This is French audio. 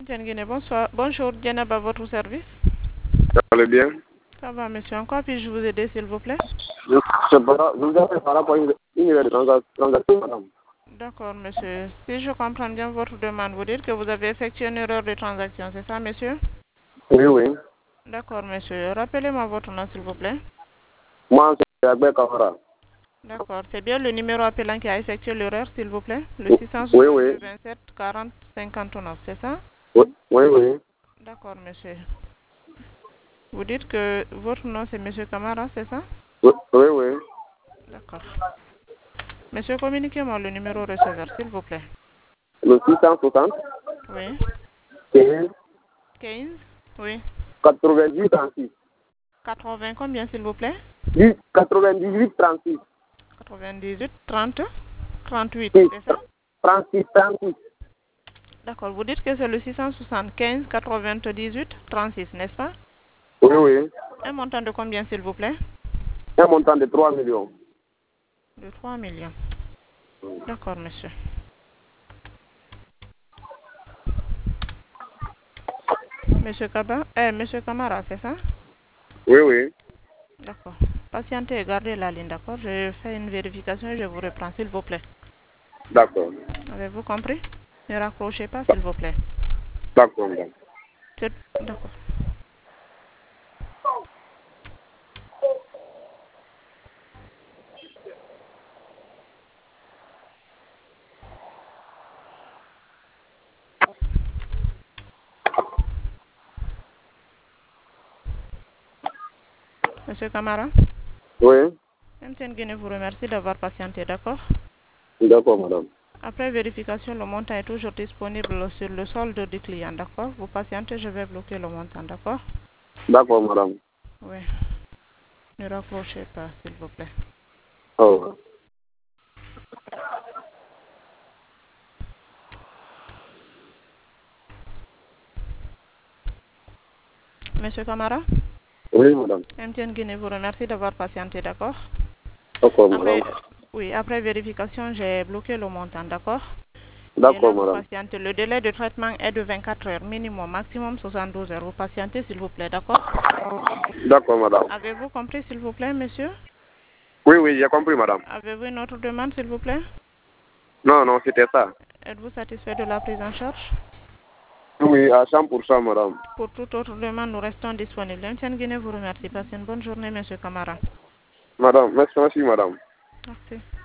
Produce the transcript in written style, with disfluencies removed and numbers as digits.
Tienguine, bonsoir. Bonjour, Diana, à votre service. Ça allait bien? Ça va, monsieur. En quoi puis-je vous aider, s'il vous plaît? Je vous appelle par rapport à une nouvelle transaction, madame. D'accord, monsieur. Si je comprends bien votre demande, vous dites que vous avez effectué une erreur de transaction, c'est ça, monsieur? Oui, oui. D'accord, monsieur. Rappelez-moi votre nom, s'il vous plaît. Moi, c'est Agbek Kamara. D'accord. C'est bien le numéro appelant qui a effectué l'erreur, s'il vous plaît? Le Oui, oui. 662 27 40 59, c'est ça? Oui, oui, oui. D'accord, monsieur. Vous dites que votre nom, c'est monsieur Camara, c'est ça? Oui, oui, oui. D'accord. Monsieur, communiquez-moi le numéro receveur, s'il vous plaît. Le 660, Oui. 15, 15. Oui. 98, 36. 80 combien, s'il vous plaît? 98, 36. 98, 30, 38, 6, c'est ça? 36, 36. D'accord. Vous dites que c'est le 675, 98, 36, n'est-ce pas? Oui, oui. Un montant de combien, s'il vous plaît? Un montant de 3 millions. De 3 millions. D'accord, monsieur. Monsieur Camara, c'est ça? Oui, oui. D'accord. Patientez et gardez la ligne, d'accord? Je fais une vérification et je vous reprends, s'il vous plaît. D'accord. Avez-vous compris? Ne raccrochez pas, s'il vous plaît. D'accord, madame. D'accord. Monsieur Camara, Oui. MTN Guinée vous remercie d'avoir patienté, d'accord? D'accord, madame. Après vérification, le montant est toujours disponible sur le solde du client, d'accord? Vous patientez, je vais bloquer le montant, d'accord? D'accord, madame. Oui. Ne raccrochez pas, s'il vous plaît. Oh. Monsieur Camara, Oui, madame. MTN Guinée vous remercie d'avoir patienté, d'accord? D'accord, madame. Après vérification, j'ai bloqué le montant, d'accord? Et là, D'accord, vous madame. patientez. Le délai de traitement est de 24 heures, minimum, maximum 72 heures. Vous patientez, s'il vous plaît, d'accord? D'accord, madame. Avez-vous compris, s'il vous plaît, monsieur? Oui, oui, j'ai compris, madame. Avez-vous une autre demande, s'il vous plaît? Non, non, c'était ça. Êtes-vous satisfait de la prise en charge? Oui, à 100%, madame. Pour toute autre demande, nous restons disponibles. MTN Guinée vous remercie. Passez une bonne journée, monsieur Camara. Madame, merci, madame. Merci.